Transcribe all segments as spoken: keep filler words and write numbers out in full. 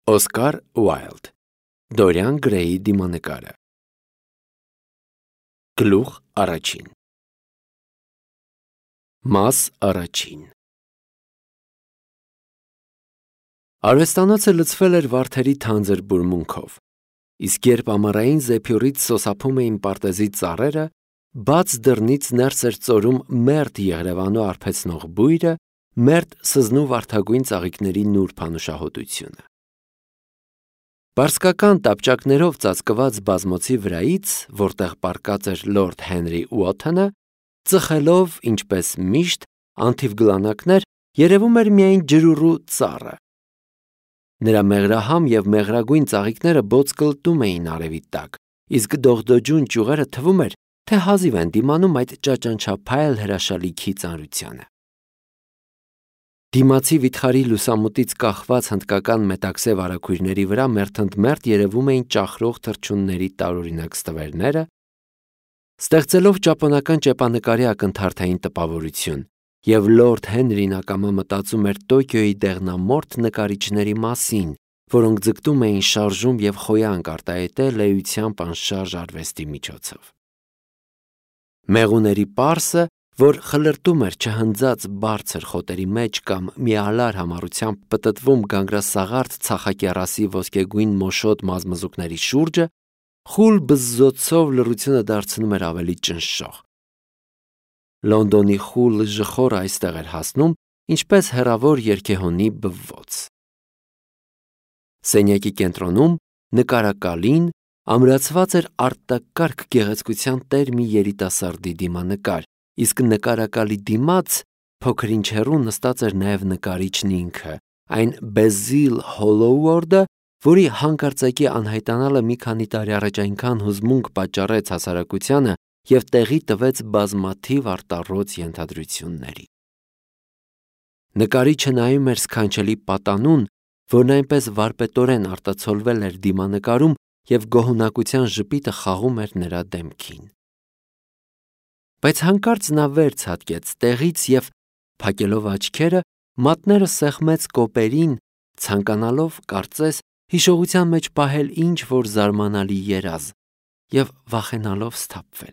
Օսկար Ուայլդ Դորիան Գրեյի դիմանկարը Գլուխ առաջին Մաս առաջին Արվեստանոցը լցվել էր վարդերի թանձր բուրմունքով, իսկ երբ ամառային զեփյուռից սոսափում էին պարտեզի ծառերը, բաց դռնից ներս էր ծորում մերթ եղրևանու արբեցնող բույրը, մերթ սզնու վարդագույն ծաղիկների նուրբ անուշահոտությունը։ Պարսկական տապճակներով ծածկված բազմոցի վրայից, որտեղ պառկած էր լորդ Հենրի Ուոթոնը, ծխելով, ինչպես միշտ, անթիվ գլանակներ, երևում էր միայն ջրուռու ծառը։ Նրա մեղրահամ և մեղրագույն ծաղիկները բոծկլտում էին արևի տակ, իսկ դողդոջուն ճյուղերը թվում էր, թե հազիվ են դիմանում այդ ճաճանչափայլ հրաշալիքի ծանրությանը։ Դիմացի վիթխարի լուսամուտից կախված հնդկական մետաքսե վարագույրների վրա մերթընդմերթ երևում էին ճախրող թռչունների տարօրինակ ստվերները, ստեղծելով ճապոնական ճեպանկարի ակնթարթային տպավորություն, և լորդ Հենրին ակամա մտածում էր Տոկիոյի դեղնամորթ նկարիչների մասին, որոնք ձգտում էին շարժում և խոյանք արտահայտել էությամբ անշարժ արվեստի միջոցով։ Մեղուների պարսը, որ խլրտում էր չհնձած բարձր խոտերի մեջ կամ միալար համառությամբ պտտվում գանգրասաղարթ ցախակեռասի ոսկեգույն մոշոտ մազմզուկների շուրջը, խուլ բզզոցով լռությունը դարձնում էր ավելի ճնշող։ Լոնդոնի խուլ ժխորը այստեղ էր հասնում, ինչպես հեռավոր երգեհոնի բվոց։ Սենյակի կենտրոնում նկարակալին ամրացված էր արտակարգ գեղեցկության տեր մի երիտասարդի դիմանկար, իսկ նկարակալի դիմաց փոքր-ինչ հեռու նստած էր նաև նկարիչն ինքը, այն Բեզիլ Հոլլոուորդը, որի հանկարծակի անհայտանալը մի քանի տարի առաջ այնքան հուզմունք պատճառեց հասարակությանը և տեղի տվեց բազմաթիվ արտառոց ենթադրությունների։ Նկարիչը նայում էր սքանչելի պատանուն, որն այնպես վարպետորեն արտացոլվել էր դիմանկարում և գոհունակության ժպիտը խաղում էր նրա դեմքին։ Բայց հանկարծ նա վեր ցատկեց տեղից և, փակելով աչքերը, մատները սեղմեց կոպերին, ցանկանալով, կարծես, հիշողության մեջ պահել ինչ-որ զարմանալի երազ և վախենալով սթափվել։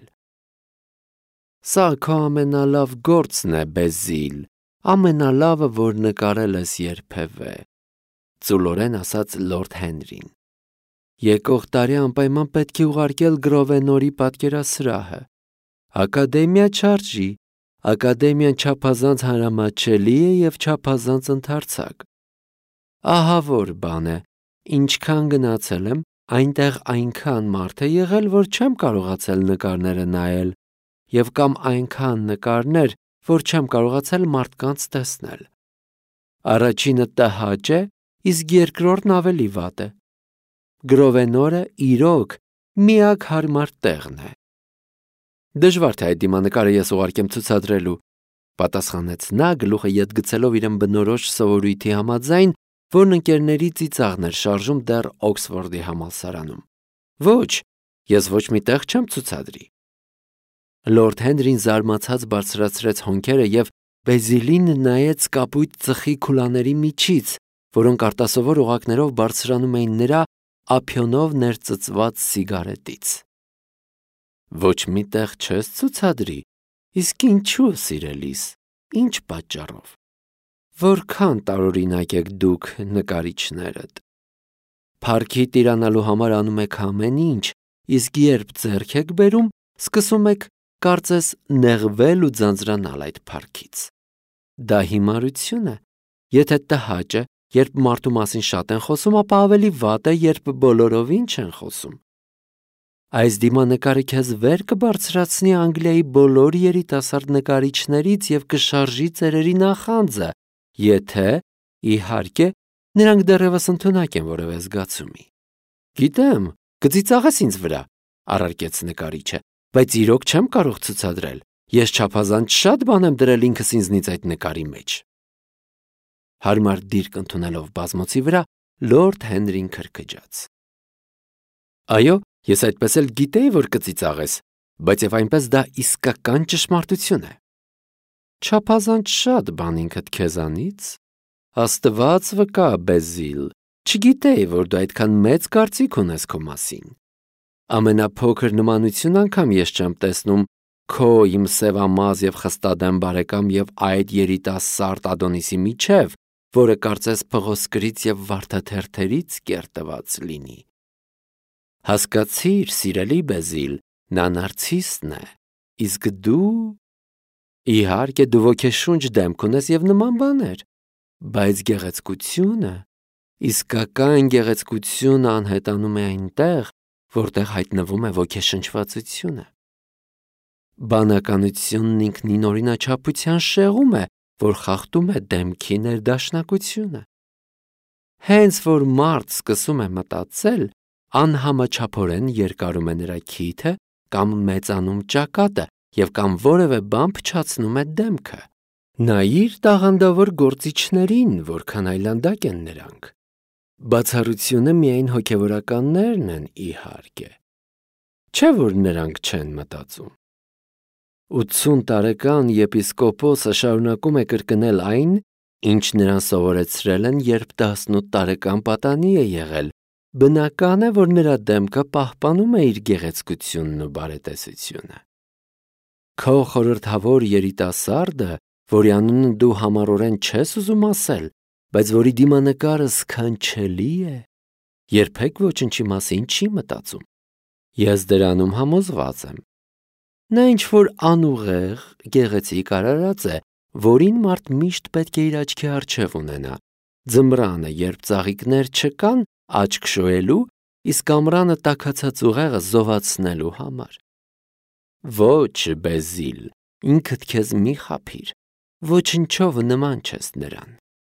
«Սա քո ամենալավ գործն է, Բեզիլ, ամենալավը, որ նկարել ես երբևէ», ծուլորեն ասաց լորդ Հենրին։ «Եկող տարի անպայման պետք է ուղարկել Գրովենորի պատկերասրահը։ Ակադեմիա չարժի, ակադեմիան չափազանց հանրամատչելի է և չափազանց ընդարձակ։ Ահա որ բան է, ինչքան գնացել եմ, այնտեղ այնքան մարդ է եղել, որ չեմ կարողացել նկարները նայել, և կամ այնքան նկարներ, որ չեմ կարողացել մարդկանց տեսնել։ Առաջինը տհաճ է, իսկ երկրորդն ավելի վատ է։ Գրովենորը, իրոք, միակ հարմար տեղն է»։ «Դժվար թե այդ դիմանկարը ես ուղարկեմ ցուցադրելու», պատասխանեց նա, գլուխը ետ գցելով իր բնորոշ սովորույթի համաձայն, որն ընկերների ծիծաղն էր շարժում դեռ Օքսֆորդի համալսարանում։ «Ոչ, ես ոչ մի տեղ չեմ ցուցադրի»։ Լորդ Հենրին զարմացած բարձրացրեց հոնքերը և Բեզիլին նայեց կապույտ ծխի քուլաների միջից, որոնք արտասովոր օղակներով բարձրանում էին նրա ափիոնով ներծծված սիգարետից։ «Ոչ մի տեղ չես ցուցադրի, իսկ ինչու, սիրելիս, ինչ պատճառով։ Որքան տարօրինակ եք դուք, նկարիչներդ։ Փառքի տիրանալու համար անում եք ամեն ինչ, իսկ երբ ձեռք եք բերում, սկսում եք, կարծես, նեղվել ու ձանձրանալ այդ փառքից։ Դա հիմարություն է, եթե տհաճ է, երբ մարդու մասին շատ են խոսում, ապա ավելի վատ է, երբ բոլորովին չեն խոսում։ Այս դիմանկարը քեզ վեր կբարձրացնի Անգլիայի բոլոր երիտասարդ նկարիչներից և կշարժի ծերերի նախանձը, եթե, իհարկե, նրանք դեռևս ընդունակ են որևէ զգացումի։ Գիտեմ, կծիծաղես ինձ վրա, առարկեց նկարիչը, բայց իրոք չեմ կարող ցուցադրել։ Ես չափազանց շատ բան եմ դրել ինքս ինձնից այդ նկարի մեջ։ Հարմար դիրք ընդունելով բազմոցի վրա, լորդ Հենրին քրքջաց։ Այո, ես այդպես էլ գիտեի, որ կծիծաղես, բայց և այնպես դա իսկական ճշմարտություն է։ Չափազանց շատ բան ինքդ քեզանից։ Աստված վկա, Բեզիլ, չգիտեի, որ դու այդքան մեծ կարծիք ունես քո մասին։ Ամենափոքր նմանություն անգամ ես չեմ տեսնում քո իմ սևամազ եւ խստադեմ բարեկամ եւ այդ երիտասարդ Ադոնիսի միջև, որը կարծես փղոսկրից եւ վարդաթերթերից կերտված լինի։ Հասկացիր, սիրելի Բեզիլ, նա նարցիսն է, իսկ դու… Իհարկե դու ոգեշունչ դեմք ունես եւ նման բաներ, բայց գեղեցկությունը, իսկական գեղեցկությունը անհետանում է այնտեղ, որտեղ հայտնվում է ոգեշնչվածությունը։ Բանականությունն ինքնին օրինաչափության շեղում է, որ խախտում է դեմքի ներդաշնակությունը։ Հենց որ մարդ սկսում է մտածել, անհամաչափորեն երկարում է նրա քիթը կամ մեծանում ճակատը և կամ որևէ բան փչացնում է դեմքը։ Նայիր տաղանդավոր գործիչներին, որքան այլանդակ են նրանք։ Բացառությունը միայն հոգևորականներն են, իհարկե։ Չէ՞ որ նրանք չեն մտածում։ ութսուն տարեկան եպիսկոպոսը շարունակում է կրկնել այն, ինչ նրան սովորեցրել են, երբ տասնութ տարեկան պատանի է եղել։ Բնական է, որ նրա դեմքը պահպանում է իր գեղեցկությունն ու բարետեսությունը։ Քո խորհրդավոր երիտասարդը, որի անունը դու համառորեն չես ուզում ասել, բայց որի դիմանկարը սքանչելի է, երբեք ոչնչի մասին չի մտածում։ Ես դրանում համոզված եմ։ Նա ինչ-որ անուղեղ, գեղեցիկ արարած է, որին մարդ միշտ պետք է իր աչքի առջև ունենա։ Ձմռանը, երբ ծաղիկներ չկան, աչք շոյելու, իսկ ամռանը տաքացած ուղեղը զովացնելու համար։ Ոչ, Բեզիլ, ինքդ քեզ մի խաբիր, ոչնչով նման չես նրան։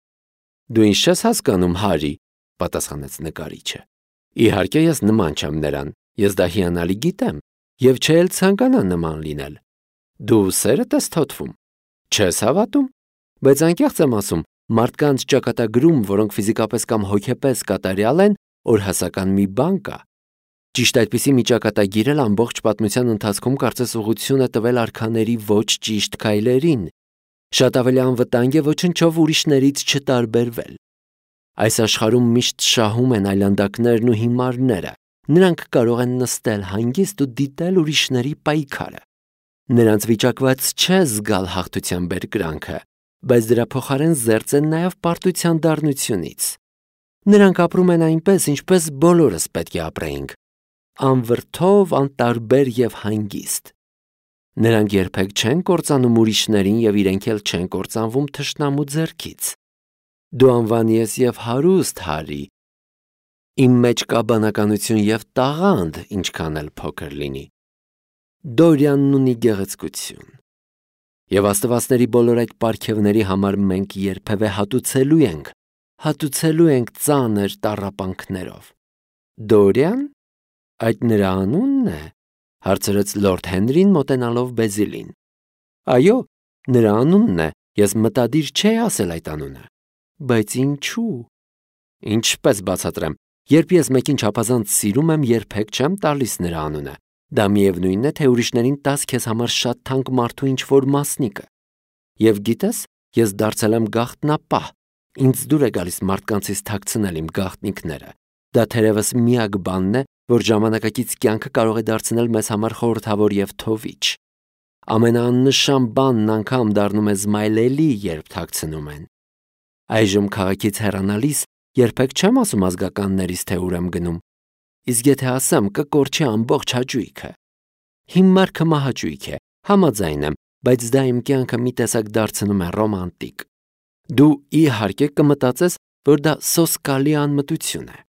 Դու ինչ չես հասկանում, Հարի, պատասխանեց նկարիչը։ Իհարկե ես նման չեմ նրան, ես դա հիանալի գիտեմ, և չէ էլ ցանկանա նման լինել։ Դու սերդ ես թոթվում, չես հավատում, բայց անկեղծ եմ ասում, մարդկանց ճակատագրում, որոնք ֆիզիկապես կամ հոգեպես կատարյալ են, օրհասական մի բան կա։ Ճիշտ այդպիսի մի ճակատագիր էլ ամբողջ պատմության ընթացքում կարծես ուղղություն է տվել արքաների ոչ ճիշտ քայլերին։ Շատ ավելի անվտանգ է ոչնչով ուրիշներից չտարբերվել։ Այս աշխարհում միշտ շահում են այլանդակներն ու հիմարները։ Նրանք կարող են նստել հանգիստ ու դիտել ուրիշների պայքարը։ Նրանց վիճակված չէ զգալ հաղթության բերկրանքը, բայց դրա փոխարեն զերծ են նաև պարտության դառնությունից։ Նրանք ապրում են այնպես, ինչպես բոլորս պետք է ապրեինք, անվրդով, անտարբեր և հանգիստ։ Նրանք երբեք չեն կործանում ուրիշներին և իրենք էլ չեն կործանվում թշնամու ձեռքից։ Դու անվանի ես և հարուստ, Հարի։ Իմ մեջ կա բանականություն և տաղանդ, ինչքան էլ փոքր լինի։ Դորյանն ունի գեղեցկություն։ Եվ աստվածների բոլոր այդ պարգևների համար մենք երբևէ հատուցելու ենք, հատուցելու ենք ծանր տառապանքներով։ Դորյան, այդ նրա անունն է, հարցրեց լորդ Հենրին մոտենալով Բեզիլին։ Այո, նրա անունն է, ես մտադիր չէի ասել այդ անունը։ Բայց ինչու։ Ինչպես բացատրեմ, երբ ես մեկին չափազանց սիրում եմ, երբեք չեմ տալիս նրա անունը։ Դա միևնույնն է, թե ուրիշներին տաս քեզ համար շատ թանկ մարդու ինչ-որ մասնիկը։ Եվ գիտես, ես դարձել եմ գաղտնապահ, ինձ դուր է գալիս մարդկանցից թաքցնել իմ գաղտնիքները։ Դա թերևս միակ բանն է, որ ժամանակակից կյանքը կարող է դարձնել մեզ համար խորհրդավոր և թովիչ։ Ամենաաննշան բանն անգամ դառնում է զմայլելի, երբ թաքցնում են։ Այժմ քաղաքից հեռանալիս երբեք չեմ ասում ազգականներից, թե ուր եմ գնում։ Իսկ եթե ասեմ, կկորչի ամբողջ հաճույքը։ Հիմար քմահաճույք է, համաձայն եմ, բայց դա իմ կյանքը մի տեսակ դարձնում է ռոմանտիկ։ Դու իհարկե կմտածես, որ դա սոսկալի անմտություն է։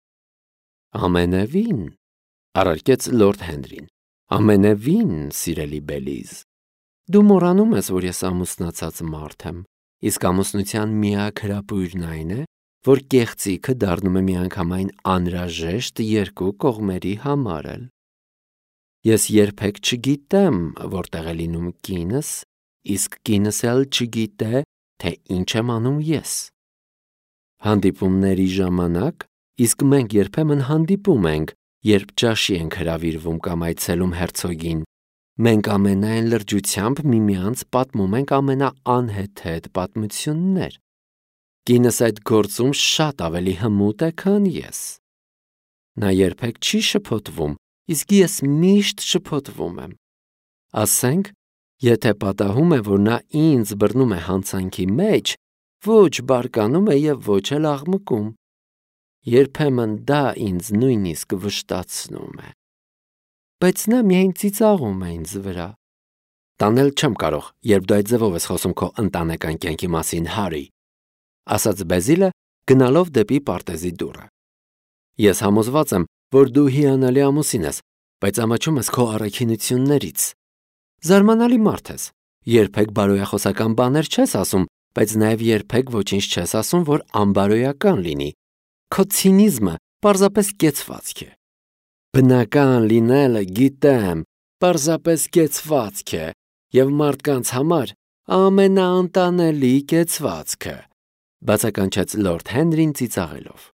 Ամենևին, առարկեց լորդ Հենրին, ամենևին, սիրելի Բելիզ։ Դու մոռանում ես, որ ես ամուսնացած մարդ եմ, իսկ ամուսնության միակ հրապույրն այն է, որ կեղծիքը դառնում է միանգամայն անհրաժեշտ երկու կողմերի համար էլ։ Ես երբեք չգիտեմ, որտեղ է լինում կինս, իսկ կինս էլ չգիտե, թե ինչ եմ անում ես։ Հանդիպումների ժամանակ, իսկ մենք երբեմն հանդիպում ենք, երբ ճաշի ենք հրավիրվում կամ այցելում հերցոգին, մենք ամենայն լրջությամբ միմյանց պատմում ենք ամենաանհեթեթ պատմություններ։ Կինս այդ գործում շատ ավելի հմուտ է, քան ես։ Նա երբեք չի շփոթվում, իսկ ես միշտ շփոթվում եմ։ Ասենք, եթե պատահում է, որ նա ինձ բռնում է հանցանքի մեջ, ոչ բարկանում է և ոչ էլ աղմկում։ Երբեմն դա ինձ նույնիսկ վշտացնում է։ Բայց նա միայն ծիծաղում է ինձ վրա։ Տանել չեմ կարող, երբ դու այդ ձևով ես խոսում քո ընտանեկան կյանքի մասին, Հարի, ասաց Բեզիլը, գնալով դեպի պարտեզի դուռը։ Ես համոզված եմ, որ դու հիանալի ամուսին ես, բայց ամաչում ես քո առաքինություններից։ Զարմանալի մարդ ես, երբեք բարոյախոսական բաներ չես ասում, բայց նաև երբեք ոչինչ չես ասում, որ անբարոյական լինի։ Քո ցինիզմը պարզապես կեցվածք է։ Բնական լինելը, գիտեմ, պարզապես կեցվածք է և մարդկանց համար ամենաանտանելի կեցվածքը, բացականչեց լորդ Հենրին ծիծաղելով։